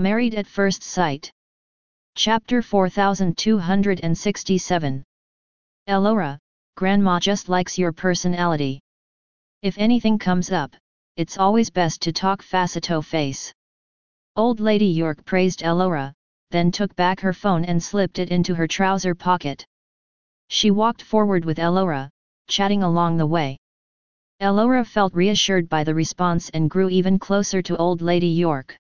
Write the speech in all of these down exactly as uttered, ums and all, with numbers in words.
Married at First Sight. Chapter four thousand two hundred sixty-seven. Elora, Grandma just likes your personality. If anything comes up, it's always best to talk face-to-face. Old Lady York praised Elora, then took back her phone and slipped it into her trouser pocket. She walked forward with Elora, chatting along the way. Elora felt reassured by the response and grew even closer to Old Lady York.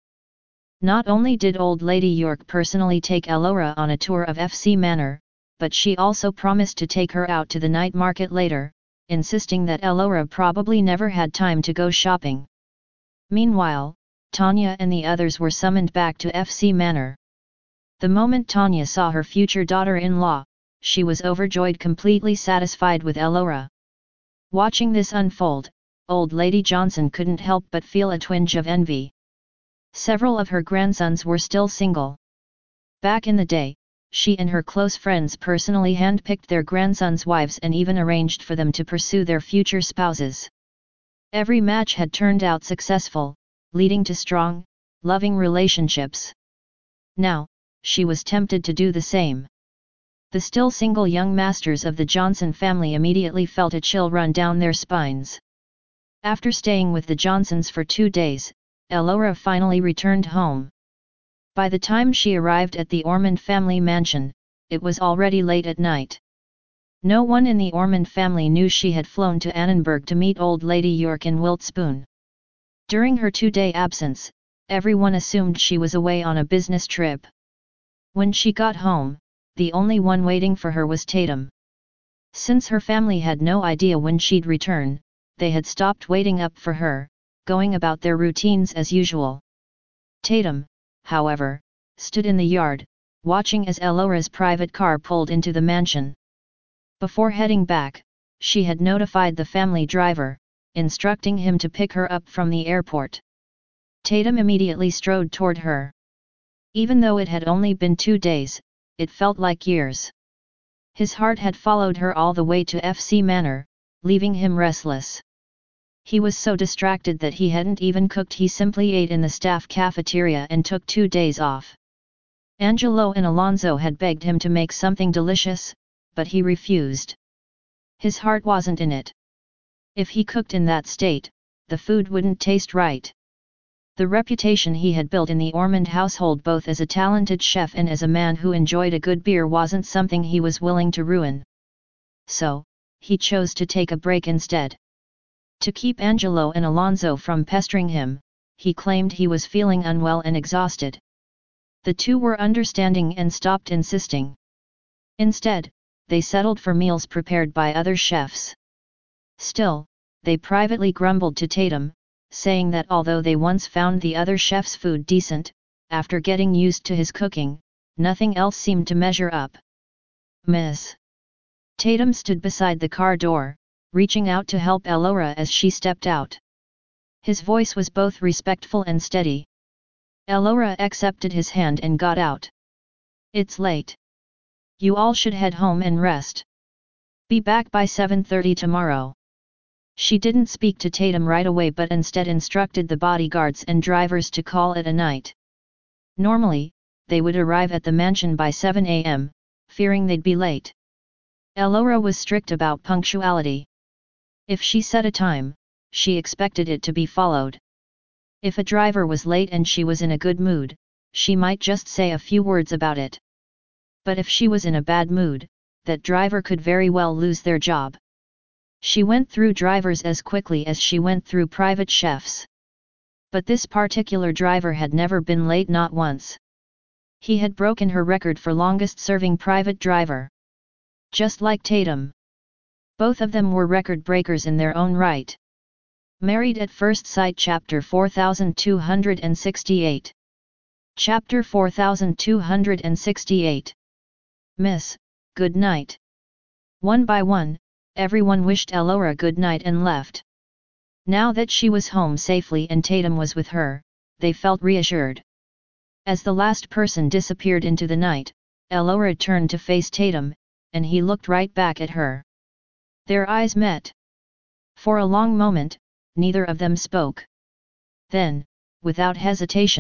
Not only did Old Lady York personally take Elora on a tour of F C Manor, but she also promised to take her out to the night market later, insisting that Elora probably never had time to go shopping. Meanwhile, Tanya and the others were summoned back to F C Manor. The moment Tanya saw her future daughter-in-law, she was overjoyed, completely satisfied with Elora. Watching this unfold, Old Lady Johnson couldn't help but feel a twinge of envy. Several of her grandsons were still single. Back in the day, she and her close friends personally handpicked their grandsons' wives and even arranged for them to pursue their future spouses. Every match had turned out successful, leading to strong, loving relationships. Now, she was tempted to do the same. The still single young masters of the Johnson family immediately felt a chill run down their spines. After staying with the Johnsons for two days, Elora finally returned home. By the time she arrived at the Ormond family mansion, it was already late at night. No one in the Ormond family knew she had flown to Annenberg to meet Old Lady York in Wiltspoon. During her two-day absence, everyone assumed she was away on a business trip. When she got home, the only one waiting for her was Tatum. Since her family had no idea when she'd return, they had stopped waiting up for her, going about their routines as usual. Tatum, however, stood in the yard, watching as Elora's private car pulled into the mansion. Before heading back, she had notified the family driver, instructing him to pick her up from the airport. Tatum immediately strode toward her. Even though it had only been two days, it felt like years. His heart had followed her all the way to F C Manor, leaving him restless. He was so distracted that he hadn't even cooked. He simply ate in the staff cafeteria and took two days off. Angelo and Alonzo had begged him to make something delicious, but he refused. His heart wasn't in it. If he cooked in that state, the food wouldn't taste right. The reputation he had built in the Ormond household both as a talented chef and as a man who enjoyed a good beer wasn't something he was willing to ruin. So, he chose to take a break instead. To keep Angelo and Alonzo from pestering him, he claimed he was feeling unwell and exhausted. The two were understanding and stopped insisting. Instead, they settled for meals prepared by other chefs. Still, they privately grumbled to Tatum, saying that although they once found the other chef's food decent, after getting used to his cooking, nothing else seemed to measure up. Miss Tatum stood beside the car door, reaching out to help Elora as she stepped out. His voice was both respectful and steady. Elora accepted his hand and got out. It's late. You all should head home and rest. Be back by seven thirty tomorrow. She didn't speak to Tatum right away but instead instructed the bodyguards and drivers to call it a night. Normally, they would arrive at the mansion by seven a m, fearing they'd be late. Elora was strict about punctuality. If she set a time, she expected it to be followed. If a driver was late and she was in a good mood, she might just say a few words about it. But if she was in a bad mood, that driver could very well lose their job. She went through drivers as quickly as she went through private chefs. But this particular driver had never been late, not once. He had broken her record for longest-serving private driver. Just like Tatum. Both of them were record breakers in their own right. Married at First Sight Chapter four thousand two hundred sixty-eight. Chapter four thousand two hundred sixty-eight. Miss, good night. One by one, everyone wished Elora good night and left. Now that she was home safely and Tatum was with her, they felt reassured. As the last person disappeared into the night, Elora turned to face Tatum, and he looked right back at her. Their eyes met. For a long moment, neither of them spoke. Then, without hesitation,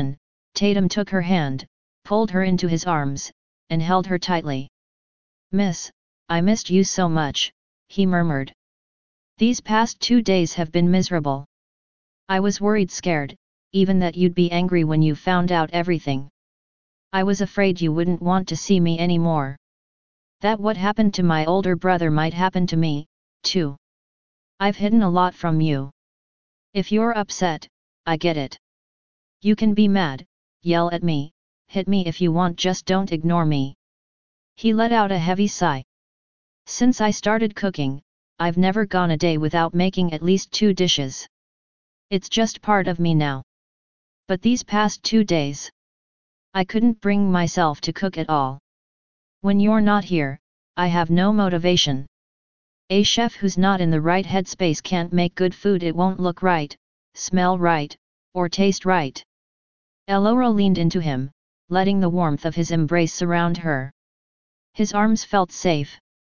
Tatum took her hand, pulled her into his arms, and held her tightly. "Miss, I missed you so much," he murmured. "These past two days have been miserable. I was worried, scared, even that you'd be angry when you found out everything. I was afraid you wouldn't want to see me anymore. That what happened to my older brother might happen to me, too. I've hidden a lot from you. If you're upset, I get it. You can be mad, yell at me, hit me if you want, just don't ignore me." He let out a heavy sigh. "Since I started cooking, I've never gone a day without making at least two dishes. It's just part of me now. But these past two days, I couldn't bring myself to cook at all. When you're not here, I have no motivation. A chef who's not in the right headspace can't make good food. It won't look right, smell right, or taste right." Elora leaned into him, letting the warmth of his embrace surround her. His arms felt safe,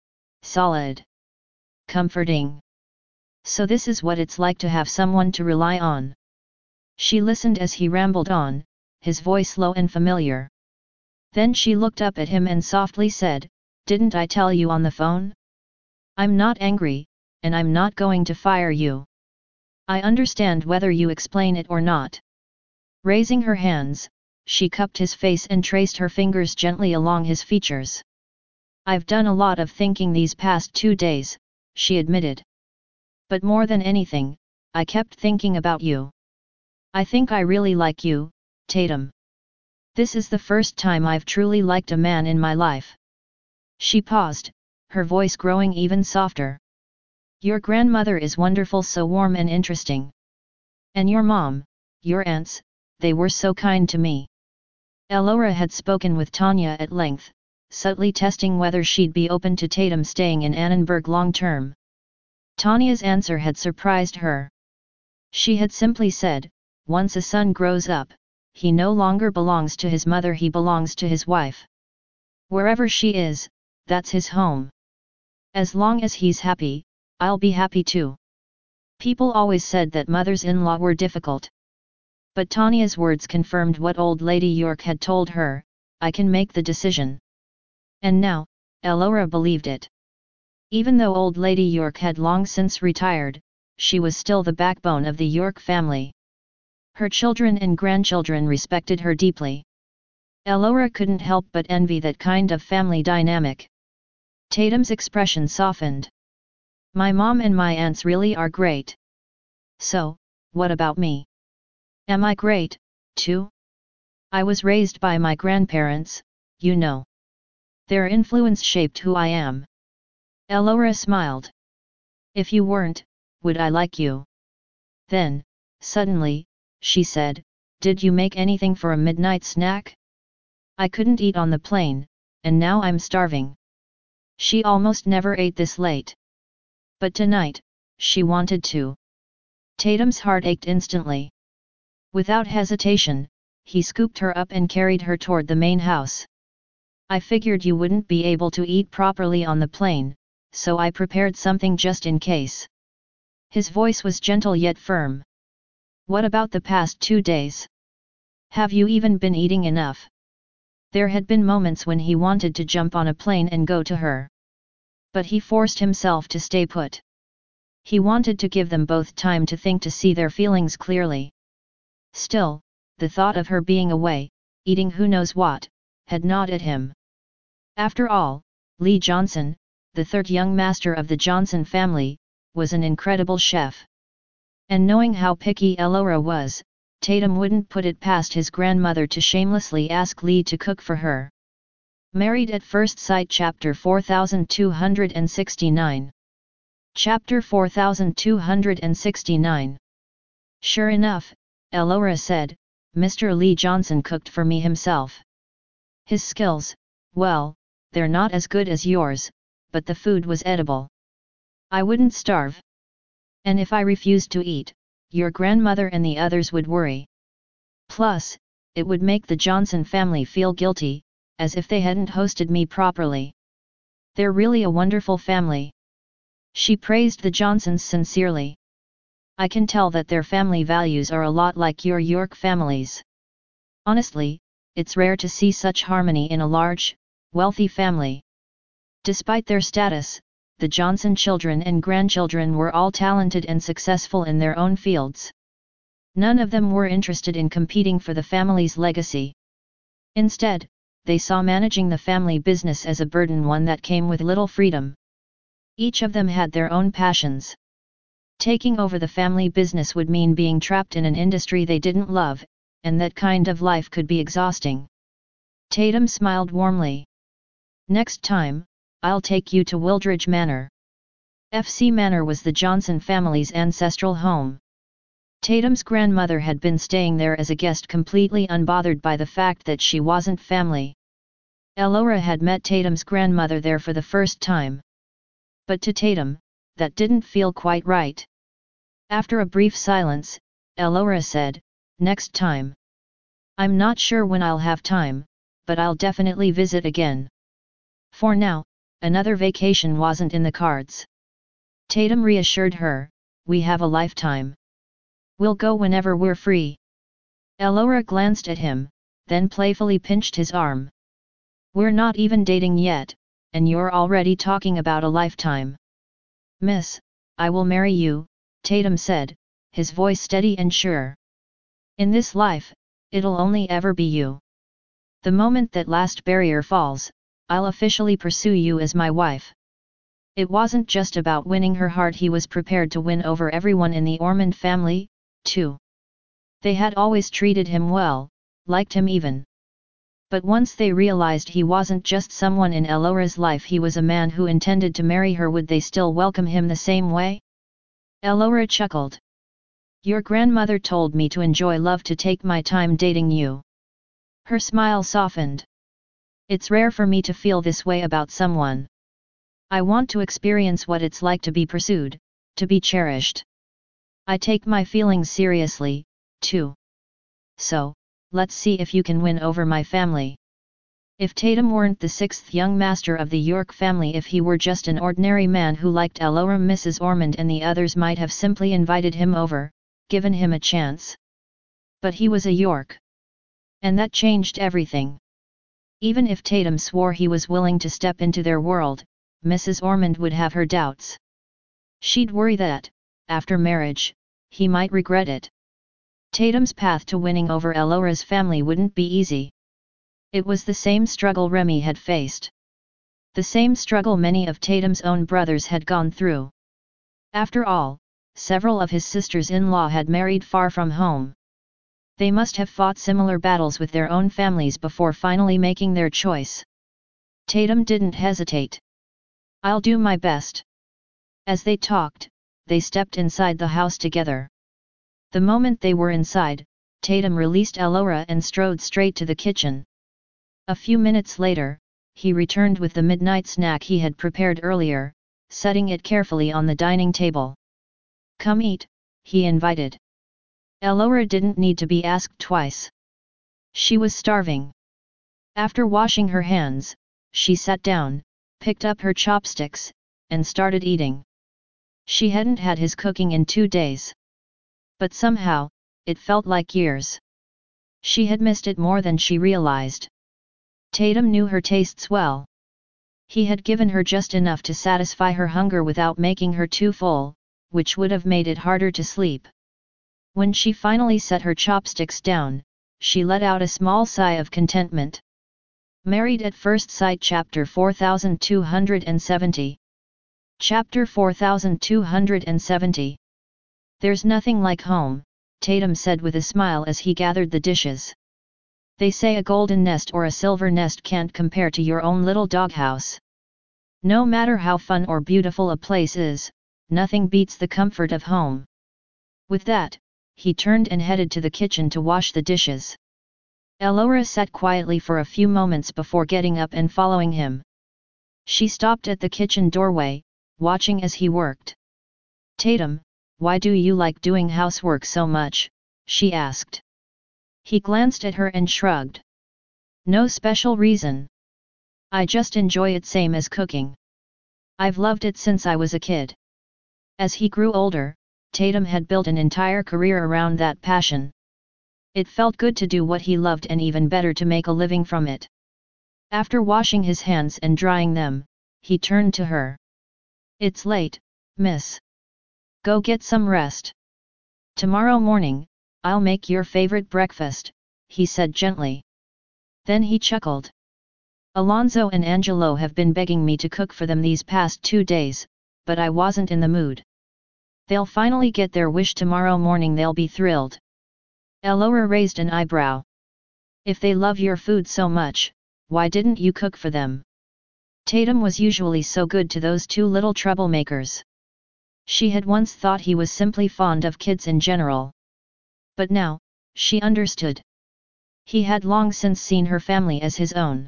solid, comforting. So this is what it's like to have someone to rely on. She listened as he rambled on, his voice low and familiar. Then she looked up at him and softly said, "Didn't I tell you on the phone? I'm not angry, and I'm not going to fire you. I understand whether you explain it or not." Raising her hands, she cupped his face and traced her fingers gently along his features. "I've done a lot of thinking these past two days," she admitted. "But more than anything, I kept thinking about you. I think I really like you, Tatum. This is the first time I've truly liked a man in my life." She paused, her voice growing even softer. "Your grandmother is wonderful, so warm and interesting. And your mom, your aunts, they were so kind to me." Elora had spoken with Tanya at length, subtly testing whether she'd be open to Tatum staying in Annenberg long term. Tanya's answer had surprised her. She had simply said, "Once a son grows up, he no longer belongs to his mother, he belongs to his wife. Wherever she is, that's his home. As long as he's happy, I'll be happy too." People always said that mothers-in-law were difficult. But Tanya's words confirmed what old Lady York had told her, "I can make the decision." And now, Elora believed it. Even though old Lady York had long since retired, she was still the backbone of the York family. Her children and grandchildren respected her deeply. Elora couldn't help but envy that kind of family dynamic. Tatum's expression softened. "My mom and my aunts really are great. So, what about me? Am I great, too? I was raised by my grandparents, you know. Their influence shaped who I am." Elora smiled. "If you weren't, would I like you?" Then, suddenly, she said, "Did you make anything for a midnight snack? I couldn't eat on the plane, and now I'm starving." She almost never ate this late. But tonight, she wanted to. Tatum's heart ached instantly. Without hesitation, he scooped her up and carried her toward the main house. "I figured you wouldn't be able to eat properly on the plane, so I prepared something just in case." His voice was gentle yet firm. "What about the past two days? Have you even been eating enough?" There had been moments when he wanted to jump on a plane and go to her. But he forced himself to stay put. He wanted to give them both time to think, to see their feelings clearly. Still, the thought of her being away, eating who knows what, had gnawed at him. After all, Lee Johnson, the third young master of the Johnson family, was an incredible chef. And knowing how picky Elora was, Tatum wouldn't put it past his grandmother to shamelessly ask Lee to cook for her. Married at First Sight, Chapter four thousand two hundred sixty-nine. Chapter four thousand two hundred sixty-nine. "Sure enough," Elora said, "Mister Lee Johnson cooked for me himself. His skills, well, they're not as good as yours, but the food was edible. I wouldn't starve. And if I refused to eat, your grandmother and the others would worry. Plus, it would make the Johnson family feel guilty, as if they hadn't hosted me properly. They're really a wonderful family." She praised the Johnsons sincerely. "I can tell that their family values are a lot like your York family's." Honestly, it's rare to see such harmony in a large, wealthy family. Despite their status, the Johnson children and grandchildren were all talented and successful in their own fields. None of them were interested in competing for the family's legacy. Instead, they saw managing the family business as a burden, one that came with little freedom. Each of them had their own passions. Taking over the family business would mean being trapped in an industry they didn't love, and that kind of life could be exhausting. Tatum smiled warmly. Next time, I'll take you to Wildridge Manor. F C Manor was the Johnson family's ancestral home. Tatum's grandmother had been staying there as a guest, completely unbothered by the fact that she wasn't family. Elora had met Tatum's grandmother there for the first time. But to Tatum, that didn't feel quite right. After a brief silence, Elora said, "Next time. I'm not sure when I'll have time, but I'll definitely visit again. For now, another vacation wasn't in the cards." Tatum reassured her, "We have a lifetime. We'll go whenever we're free." Elora glanced at him, then playfully pinched his arm. "We're not even dating yet, and you're already talking about a lifetime." "Miss, I will marry you," Tatum said, his voice steady and sure. "In this life, it'll only ever be you. The moment that last barrier falls, I'll officially pursue you as my wife." It wasn't just about winning her heart, he was prepared to win over everyone in the Ormond family, too. They had always treated him well, liked him even. But once they realized he wasn't just someone in Elora's life, he was a man who intended to marry her, would they still welcome him the same way? Elora chuckled. "Your grandmother told me to enjoy love, to take my time dating you." Her smile softened. "It's rare for me to feel this way about someone. I want to experience what it's like to be pursued, to be cherished. I take my feelings seriously, too. So, let's see if you can win over my family." If Tatum weren't the sixth young master of the York family, if he were just an ordinary man who liked Elora, Missus Ormond and the others might have simply invited him over, given him a chance. But he was a York. And that changed everything. Even if Tatum swore he was willing to step into their world, Missus Ormond would have her doubts. She'd worry that, after marriage, he might regret it. Tatum's path to winning over Elora's family wouldn't be easy. It was the same struggle Remy had faced. The same struggle many of Tatum's own brothers had gone through. After all, several of his sisters-in-law had married far from home. They must have fought similar battles with their own families before finally making their choice. Tatum didn't hesitate. "I'll do my best." As they talked, they stepped inside the house together. The moment they were inside, Tatum released Elora and strode straight to the kitchen. A few minutes later, he returned with the midnight snack he had prepared earlier, setting it carefully on the dining table. "Come eat," he invited. Elora didn't need to be asked twice. She was starving. After washing her hands, she sat down, picked up her chopsticks, and started eating. She hadn't had his cooking in two days. But somehow, it felt like years. She had missed it more than she realized. Tatum knew her tastes well. He had given her just enough to satisfy her hunger without making her too full, which would have made it harder to sleep. When she finally set her chopsticks down, she let out a small sigh of contentment. Married at First Sight, Chapter four thousand two hundred seventy. Chapter four thousand two hundred seventy. "There's nothing like home," Tatum said with a smile as he gathered the dishes. "They say a golden nest or a silver nest can't compare to your own little doghouse. No matter how fun or beautiful a place is, nothing beats the comfort of home." With that, he turned and headed to the kitchen to wash the dishes. Elora sat quietly for a few moments before getting up and following him. She stopped at the kitchen doorway, watching as he worked. "Tatum, why do you like doing housework so much?" she asked. He glanced at her and shrugged. "No special reason. I just enjoy it, same as cooking. I've loved it since I was a kid." As he grew older, Tatum had built an entire career around that passion. It felt good to do what he loved and even better to make a living from it. After washing his hands and drying them, he turned to her. "It's late, miss. Go get some rest. Tomorrow morning, I'll make your favorite breakfast," he said gently. Then he chuckled. "Alonso and Angelo have been begging me to cook for them these past two days, but I wasn't in the mood. They'll finally get their wish tomorrow morning. They'll be thrilled." Elora raised an eyebrow. "If they love your food so much, why didn't you cook for them?" Tatum was usually so good to those two little troublemakers. She had once thought he was simply fond of kids in general. But now, she understood. He had long since seen her family as his own.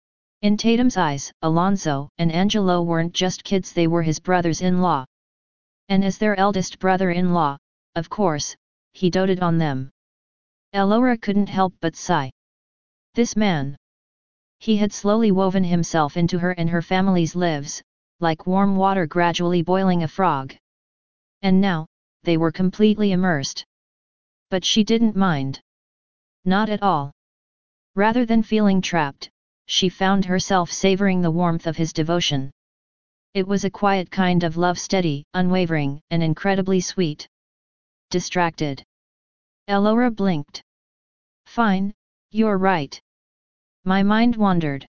In Tatum's eyes, Alonso and Angelo weren't just kids, they were his brothers-in-law. And as their eldest brother-in-law, of course, he doted on them. Elora couldn't help but sigh. This man. He had slowly woven himself into her and her family's lives, like warm water gradually boiling a frog. And now, they were completely immersed. But she didn't mind. Not at all. Rather than feeling trapped, she found herself savoring the warmth of his devotion. It was a quiet kind of love, steady, unwavering, and incredibly sweet. Distracted. Elora blinked. "Fine, you're right. My mind wandered."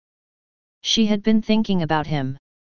She had been thinking about him.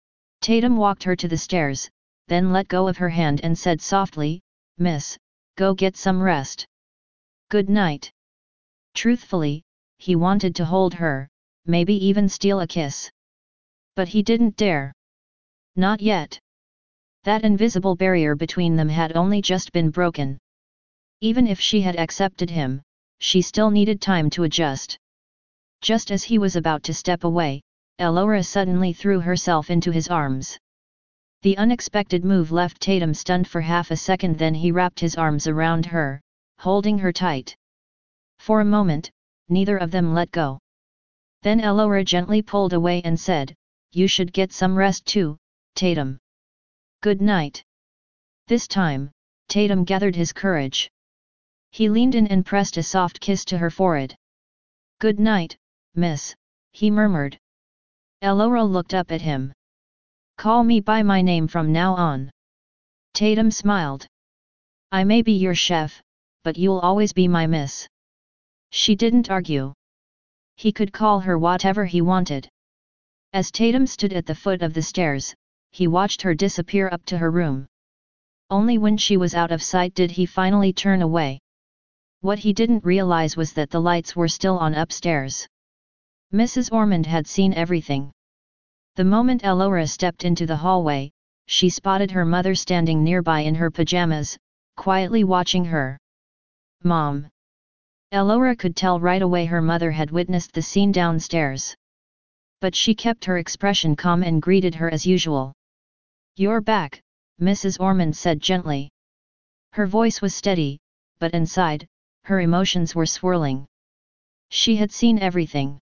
Tatum walked her to the stairs, then let go of her hand and said softly, "Miss, go get some rest. Good night." Truthfully, he wanted to hold her, maybe even steal a kiss. But he didn't dare. Not yet. That invisible barrier between them had only just been broken. Even if she had accepted him, she still needed time to adjust. Just as he was about to step away, Elora suddenly threw herself into his arms. The unexpected move left Tatum stunned for half a second, then he wrapped his arms around her, holding her tight. For a moment, neither of them let go. Then Elora gently pulled away and said, "You should get some rest too, Tatum. Good night." This time, Tatum gathered his courage. He leaned in and pressed a soft kiss to her forehead. "Good night, miss," he murmured. Elora looked up at him. "Call me by my name from now on." Tatum smiled. "I may be your chef, but you'll always be my miss." She didn't argue. He could call her whatever he wanted. As Tatum stood at the foot of the stairs, he watched her disappear up to her room. Only when she was out of sight did he finally turn away. What he didn't realize was that the lights were still on upstairs. Missus Ormond had seen everything. The moment Elora stepped into the hallway, she spotted her mother standing nearby in her pajamas, quietly watching her. "Mom." Elora could tell right away her mother had witnessed the scene downstairs. But she kept her expression calm and greeted her as usual. "You're back," Missus Ormond said gently. Her voice was steady, but inside, her emotions were swirling. She had seen everything.